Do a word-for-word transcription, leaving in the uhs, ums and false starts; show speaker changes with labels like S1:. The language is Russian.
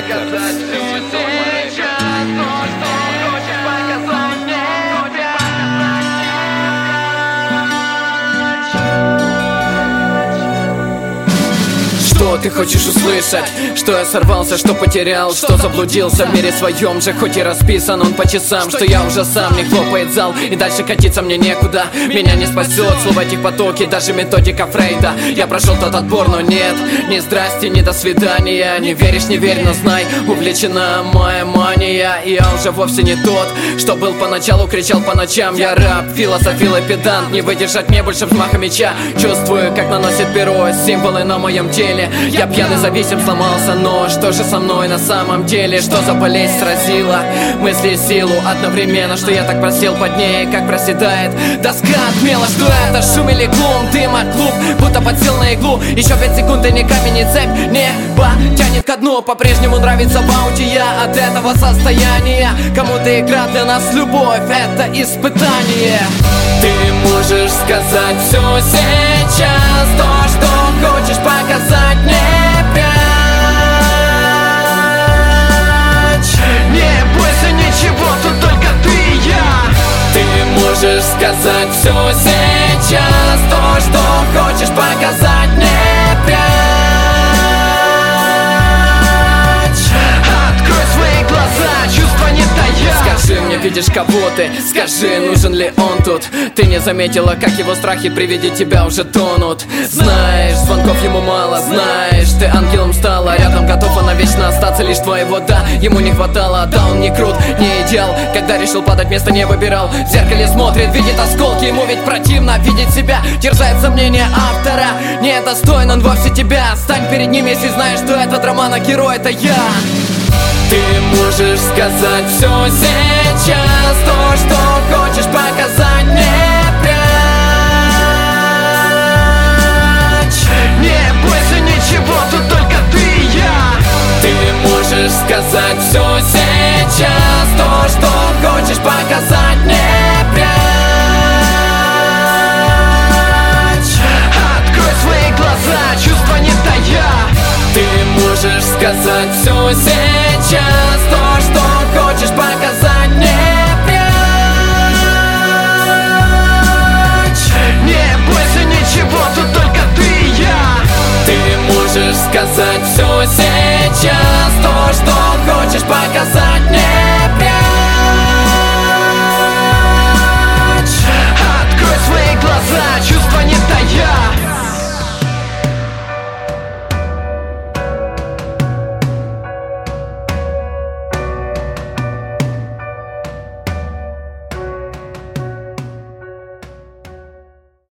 S1: показать все сейчас, то, что хочешь показать мне.
S2: Что ты хочешь услышать? Что я сорвался, что потерял, что заблудился в мире своем же, хоть и расписан он по часам, что я уже сам, не хлопает зал, и дальше катиться мне некуда. Меня не спасет слово этих потоки, даже методика Фрейда. Я прошел тот отбор, но нет, ни здрасте, ни до свидания. Не веришь, не верь, но знай, увлечена моя мания. И я уже вовсе не тот, что был поначалу, кричал по ночам. Я раб, философил и педант, не выдержать мне больше взмаха меча. Чувствую, как наносит перо символы на моем теле. Я пьяный, зависим, сломался, но что же со мной на самом деле? Что за болезнь сразила мысли и силу одновременно? Что я так просел под ней, как проседает доска отмела. Что это, шум или глум, дым от клуб, будто подсел на иглу. Еще пять секунд и ни камень, ни цепь, небо тянет ко дну. По-прежнему нравится баунти от этого состояния. Кому-то игра, для нас любовь, это испытание. Ты можешь сказать все сейчас, то, что хочешь показать, не прячь.
S1: Не бойся ничего, тут только ты и я.
S2: Ты можешь сказать все сейчас, то, что хочешь показать, не прячь.
S1: Открой свои глаза, чувства не тая.
S2: Скажи мне, видишь, кого ты? Скажи, нужен ли он тут? Ты не заметила, как его страхи при виде тебя уже тонут. Знаешь, звонков ему мало, знаешь, ты ангелом стала. Рядом готов она вечно остаться, лишь твоего да ему не хватало. Да, он не крут, не идеал, когда решил падать, место не выбирал. В зеркале смотрит, видит осколки, ему ведь противно видеть себя. Терзает сомнение автора, не достоин он вовсе тебя. Стань перед ним, если знаешь, что этот роман, а герой это я. Ты можешь сказать все сейчас, то, что хочешь показать, не прячь.
S1: Не бойся ничего, тут только ты и я.
S2: Ты можешь сказать все сейчас, то, что хочешь показать, не прячь.
S1: Открой свои глаза, чувства не тая.
S2: Ты можешь сказать все сейчас,